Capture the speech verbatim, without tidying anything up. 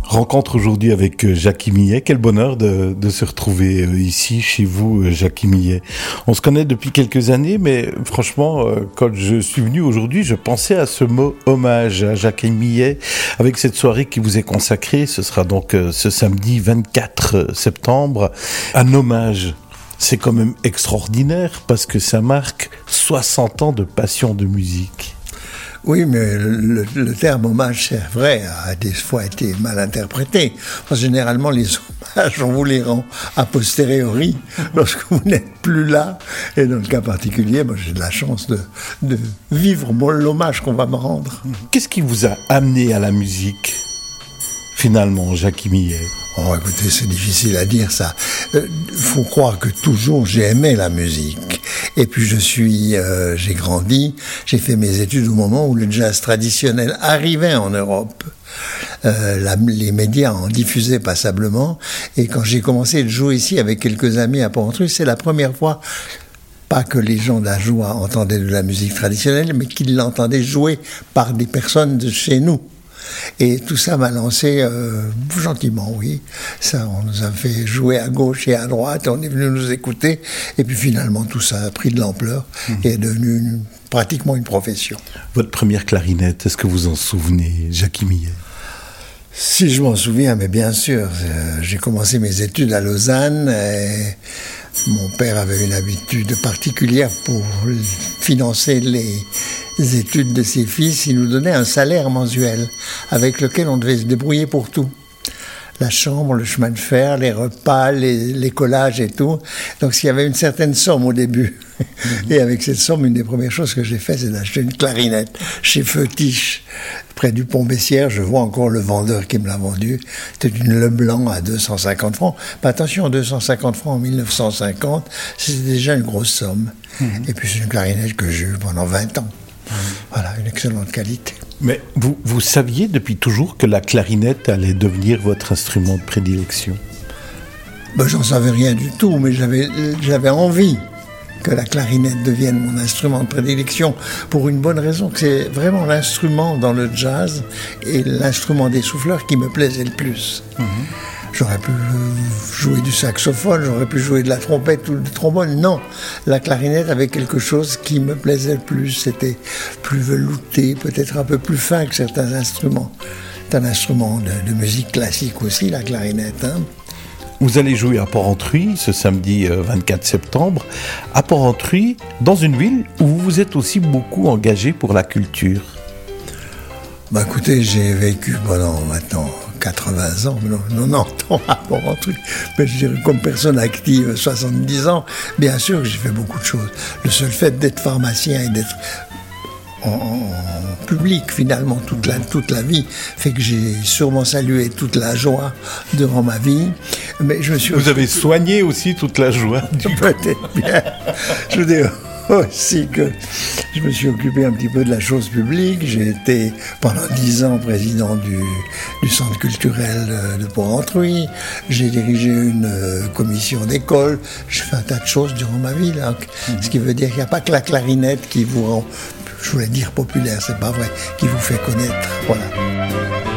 Rencontre aujourd'hui avec Jackie Millet. Quel bonheur de, de se retrouver ici, chez vous, Jackie Millet. On se connaît depuis quelques années, mais franchement, quand je suis venu aujourd'hui, je pensais à ce mot hommage à Jackie Millet, avec cette soirée qui vous est consacrée. Ce sera donc ce samedi vingt-quatre septembre, un hommage. C'est quand même extraordinaire, parce que ça marque soixante ans de passion de musique. Oui, mais le, le terme hommage, c'est vrai, a des fois été mal interprété. Parce que généralement, les hommages, on vous les rend a posteriori, lorsque vous n'êtes plus là. Et dans le cas particulier, moi, j'ai de la chance de, de vivre bon, l'hommage qu'on va me rendre. Qu'est-ce qui vous a amené à la musique, finalement, Jackie Millet ? Oh, écoutez, c'est difficile à dire ça. Il euh, faut croire que toujours j'ai aimé la musique. Et puis je suis, euh, j'ai grandi, j'ai fait mes études au moment où le jazz traditionnel arrivait en Europe. Euh, la, les médias en diffusaient passablement. Et quand j'ai commencé de jouer ici avec quelques amis à Porrentruy, c'est la première fois, pas que les gens d'Ajoie entendaient de la musique traditionnelle, mais qu'ils l'entendaient jouer par des personnes de chez nous. Et tout ça m'a lancé euh, gentiment, oui. Ça, on nous a fait jouer à gauche et à droite, on est venu nous écouter, et puis finalement tout ça a pris de l'ampleur mmh. et est devenu une, pratiquement une profession. Votre première clarinette, est-ce que vous en souvenez, Jackie Millet ? Si je m'en souviens, mais bien sûr. Euh, j'ai commencé mes études à Lausanne, et mon père avait une habitude particulière pour financer les études de ses fils. Il nous donnait un salaire mensuel avec lequel on devait se débrouiller pour tout. La chambre, le chemin de fer, les repas, les, les collages et tout. Donc il y avait une certaine somme au début. Mmh. Et avec cette somme, une des premières choses que j'ai fait, c'est d'acheter une clarinette chez Feutiche, près du pont Bessières. Je vois encore le vendeur qui me l'a vendu. C'était une Leblanc à deux cent cinquante francs. Mais attention, deux cent cinquante francs en mille neuf cent cinquante, c'était déjà une grosse somme. Mmh. Et puis c'est une clarinette que j'ai eue pendant vingt ans. Mmh. Voilà, une excellente qualité. Mais vous, vous saviez depuis toujours que la clarinette allait devenir votre instrument de prédilection ? Ben, j'en savais rien du tout, mais j'avais, j'avais envie que la clarinette devienne mon instrument de prédilection, pour une bonne raison, que c'est vraiment l'instrument dans le jazz et l'instrument des souffleurs qui me plaisait le plus. Mmh. J'aurais pu jouer du saxophone, j'aurais pu jouer de la trompette ou du trombone. Non, la clarinette avait quelque chose qui me plaisait le plus. C'était plus velouté, peut-être un peu plus fin que certains instruments. C'est un instrument de, de musique classique aussi, la clarinette. Hein. Vous allez jouer à Porrentruy ce samedi vingt-quatre septembre. À Porrentruy, dans une ville où vous vous êtes aussi beaucoup engagé pour la culture. Bah écoutez, j'ai vécu pendant maintenant quatre-vingts ans, quatre-vingt-dix ans à Porrentruy, mais je dirais comme personne active, soixante-dix ans, bien sûr que j'ai fait beaucoup de choses. Le seul fait d'être pharmacien et d'être en, en public finalement toute la, toute la vie fait que j'ai sûrement salué toute la joie durant ma vie. Mais je me suis Vous aussi... avez soigné aussi toute la joie. Peut-être bien. Je veux dire aussi que je me suis occupé un petit peu de la chose publique. J'ai été pendant dix ans président du, du centre culturel de Porrentruy. J'ai dirigé une commission d'école. J'ai fait un tas de choses durant ma vie, là. Mmh. Ce qui veut dire qu'il n'y a pas que la clarinette qui vous rend, je voulais dire populaire, c'est pas vrai, qui vous fait connaître. Voilà.